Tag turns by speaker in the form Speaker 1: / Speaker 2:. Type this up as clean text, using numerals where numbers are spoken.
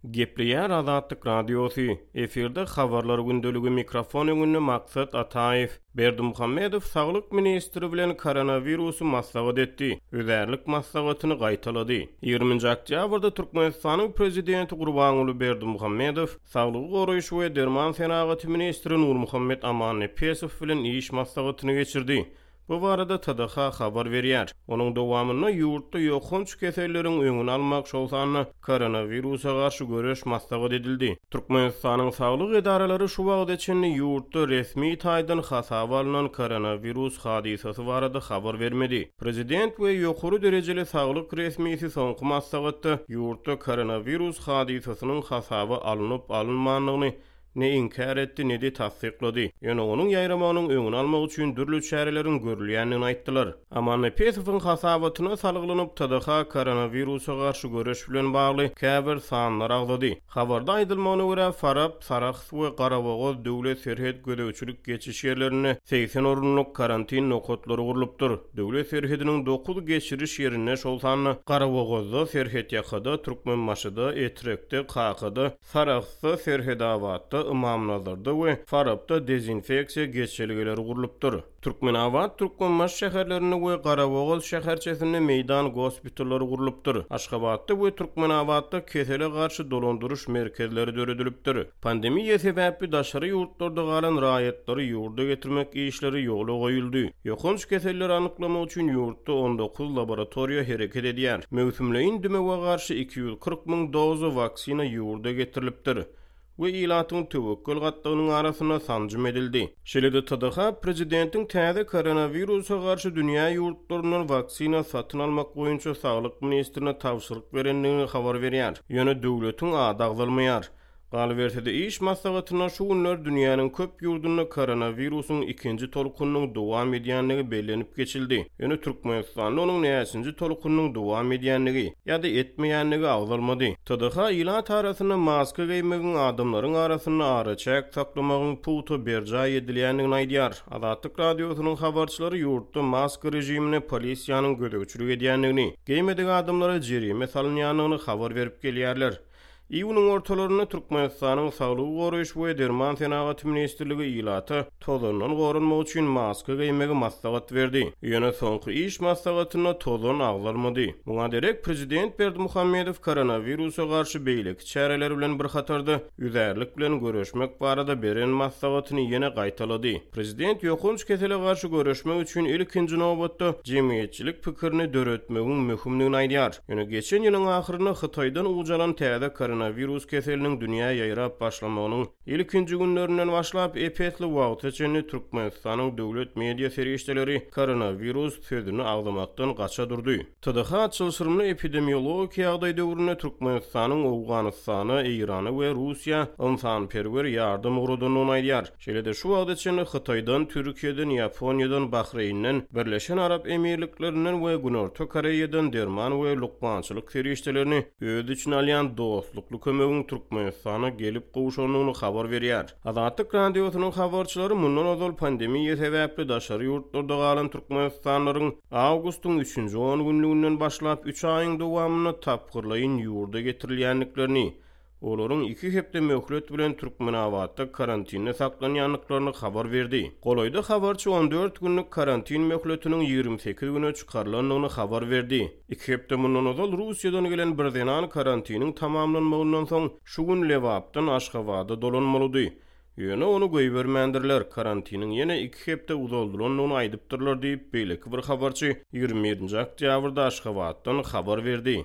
Speaker 1: Gepliýär Azatlyk Radiosu. Eferde habarlar gündölügi mikrofon öňünde Maksat Ataýew. Berdimuhammedow Saglyk ministri bilen koronawirusu maslahat etdi. Özärlik maslahatyny gaýtalady. 20 oktýabrda Türkmenistanyň prezidenti Gurbanuly Berdimuhammedow Saglyk goraýşy we derman senagaty ministri Nurmuhammed Amannepesow bilen iş maslahatyny geçirdi. Bu barada TDH habar berýär. Onuň dowamyna ýurtda ýokunç keselleriň öňüni almak şolsany koronawirusa garşy göreş maslahat edildi. Türkmenistanyň saglyk edaralary şu wagt içinde ýurtda resmi taýdan hasaba alynan koronawirus hadisasy barada habar bermedi. Prezident we ýokary derejeli saglyk resmisi soňky maslahatda ýurtda koronawirus hadisasynyň hasaba alynıp alınmanlygyny ne inkar etdi ne de tasdiqlady. Ýöne onuň ýaýramanyň öňüni almak üçin dürli çärelerin görülýänini aýtdylar. Amannepesowyň hasabatyna salyglanyp TDH koronawirusa garşy göreş bilen bagly käbir sanlar agzady. Habarda aýdylmagyna görä Farab, Sarax we Garabogoz döwlet serhed gödäwçilik geçiş ýerlerine 80 orunluk karantin nokatlary gurulypdyr. Döwlet serhediniň 9 geçiriş ýerine şol sany Garabogozda serhed ýakada, Türkmenmaşyda, Etrekde, Kakada, Saraxda, Serhedabadda, Imamnazarda we Farabda dezinfeksiýa geçişleri gurulypdyr. Türkmenabad, Türkmenmaş şäherlerini we Garabogoz şäherçesinde meýdan gospitallary gurulypdyr. Aşgabatda we Türkmenabadda kesele garşy dolandyryş merkezleri döredilipdir. Pandemiýa sebäpli daşary ýurtlarda galan raýatlary ýurda getirmek işleri ýola goýuldy. Ýokunç keselleri anyklamak üçin ýurtda 19 laboratoriýa hereket edýär. Mewsümleýin düme garşy 240 000 doza vaksina ýurda getirilipdir. We ilatyň töwekkül gatlygynyň arasyna sanjym edildi. Şeýle-de TDH prezidentiň täze koronawirusa garşy dünýä ýurtlaryndan vaksina satyn almak boýunça saglyk ministrine tawşyryk berendigini habar berýär. Ýöne döwletiň adagdalmaýar. Galbertede iş maslahatyna şu günler dünýäniň köp ýurdunda koronawirusyň ikinji tolkunynyň dowam edýänligi bellenip geçildi. Ýöne Türkmenistanda onuň näçinji tolkunynyň dowam edýänligi ýa-da etmeýänligi agzalmady. TDH ilat arasyna maska giýmegen adamlaryň arasyna araçak saklamagyň putu berja edilýänligini aýdýar. Azatlyk radiosynyň habarçylary ýurtda maska rejimine polisiýanyň gödäwçilik edýänligini, giýmediği adamlara jerime salynýanlygyny habar berip gelýärler. Iýunyň ortalaryna Türkmenistanyň saglyk goraýşy we derman senagaty ministrligi ilata tozondan gorunmak üçin maska giýmegi maslahat berdi. Ýöne soňky iş maslahatyna tozon agzalmady. Muňa derek prezident Berdimuhammedow koronawirusa garşy beýleki çäreler bilen bir hatarda üzärlik bilen görüşmek barada beren maslahatyny ýene gaýtalady. Prezident ýokunç kesele garşy görüşmek üçin ilkinji nowbatda jemgyýetçilik pikirini döretmegiň möhümligini aýdýar. Ýöne geçen ýylyň ahyryna Hytaýdan ujalan täze koronavirus keseliniň dünýä ýaýrap başlamagynyň ilkinji günlerinden başlap epetli wagt içinde Türkmenistanyň döwlet media serişdeleri koronavirus sözüni agdamakdan gaça durdy. TDH açylşyryny epidemiologik ýagdaý döwründe Türkmenistanyň Awganystany, Irany we Russiýa ynsanperwer ýardym urudyny aýdýar. Şeýle-de şu wagt içinde Hytaýdan, Türkiýeden, Ýaponiýadan, Bahreýnden, Birleşen Arap Emirliklerinden we Günorta Koreýadan derman we lukmançylyk serişdelerini öz içine alýan dostluk kömegiň Türkmenistana gelip gowuşanyny habar berýär. Azatlyk radiosynyň habarçylary mundan ozal pandemiýa sebäpli daşary ýurtlarda galan türkmenistanlaryň awgustyň 3-nji 10 günlüginden başlap 3 aýyň dowamyna tapgyrlaýyn ýurda getirilýänliklerini, olaryň 2 hepde möhlet bilen Türkmenabadda karantinde saklanýanlyklaryny habar berdi. Golaýda habarçy 14 günlük karantin möhletiniň 28 güne çykarlanmagyny habar berdi. 2 hepde mundan ozal Russiýadan gelen birdenan karantiniň tamamlanmagyndan soň şu gün Lewapdan Aşgabatda dolanmalydy. Ýöne onu goýbermändirler. Karantiniň ýene 2 hepde uzaldyrylyny aýdypdyrlar diýip beýleki bir habarçy 27 oktýabrda Aşgabatdan habar berdi.